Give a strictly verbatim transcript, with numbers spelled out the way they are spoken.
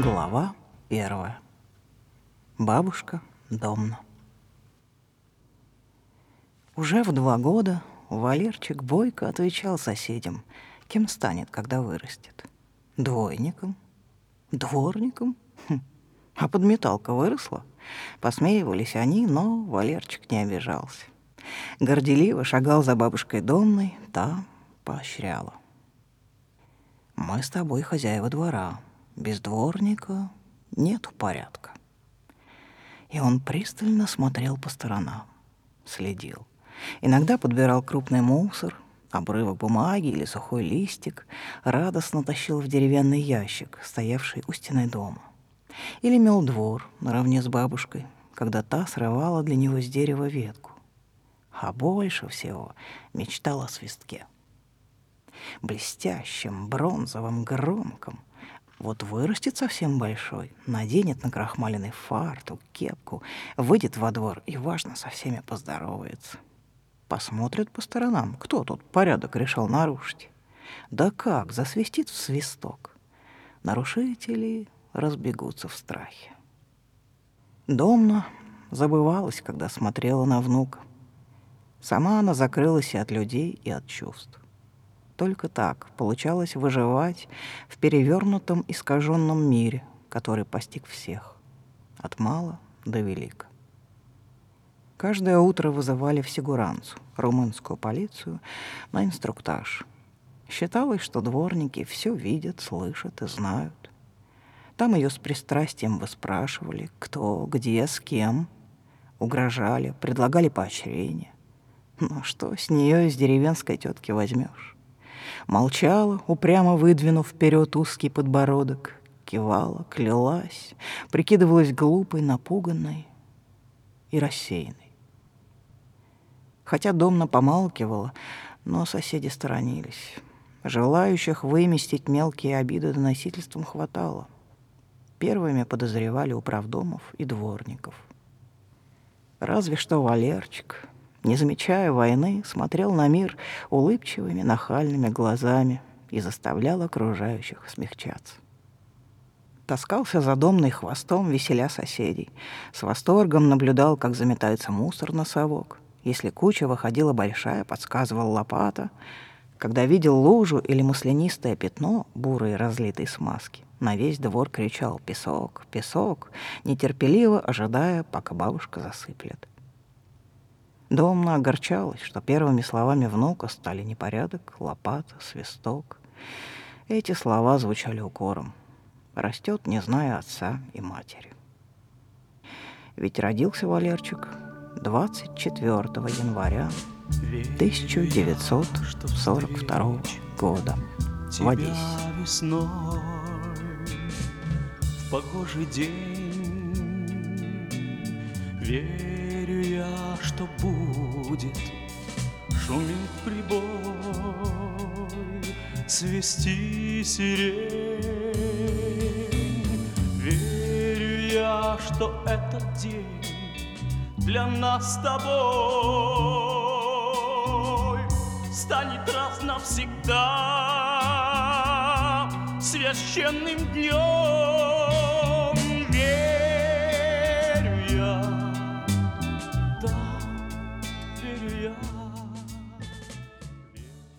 Глава первая. Бабушка Домна. Уже в два года Валерчик бойко отвечал соседям, кем станет, когда вырастет. Двойником? Дворником? Хм. А подметалка выросла? Посмеивались они, но Валерчик не обижался. Горделиво шагал за бабушкой Домной, та поощряла. «Мы с тобой хозяева двора. Без дворника нету порядка». И он пристально смотрел по сторонам, следил. Иногда подбирал крупный мусор, обрывок бумаги или сухой листик, радостно тащил в деревянный ящик, стоявший у стены дома. Или мел двор наравне с бабушкой, когда та срывала для него с дерева ветку. А больше всего мечтал о свистке. Блестящим, бронзовым, громком. Вот вырастет совсем большой, наденет накрахмаленный фартук, кепку, выйдет во двор и, важно, со всеми поздоровается. Посмотрит по сторонам, кто тут порядок решил нарушить. Да как, засвистит в свисток. Нарушители разбегутся в страхе. Домна забывалась, когда смотрела на внука. Сама она закрылась и от людей, и от чувств. Только так получалось выживать в перевернутом, искаженном мире, который постиг всех, от мала до велика. Каждое утро вызывали в сигуранцу, румынскую полицию, на инструктаж. Считалось, что дворники все видят, слышат и знают. Там ее с пристрастием выспрашивали, кто, где, с кем, угрожали, предлагали поощрение. Но что с нее из деревенской тетки возьмешь? Молчала, упрямо выдвинув вперед узкий подбородок, кивала, клялась, прикидывалась глупой, напуганной и рассеянной. Хотя Домна помалкивала, но соседи сторонились. Желающих выместить мелкие обиды доносительством хватало. Первыми подозревали управдомов и дворников. Разве что Валерчик, не замечая войны, смотрел на мир улыбчивыми, нахальными глазами и заставлял окружающих смягчаться. Таскался за Домной хвостом, веселя соседей. С восторгом наблюдал, как заметается мусор на совок. Если куча выходила большая, подсказывал лопата. Когда видел лужу или маслянистое пятно, бурой разлитой смазки, на весь двор кричал «Песок! Песок!», нетерпеливо ожидая, пока бабушка засыплет. Домна огорчалась, что первыми словами внука стали непорядок, лопата, свисток. Эти слова звучали укором. Растет, не зная отца и матери. Ведь родился Валерчик двадцать четвёртого января тысяча девятьсот сорок второго года в Одессе. Весной, в погожий день, верю я, что будет шуметь прибой, свисти сирень. Верю я, что этот день для нас с тобой станет раз навсегда священным днем. Верю я, да, верю я.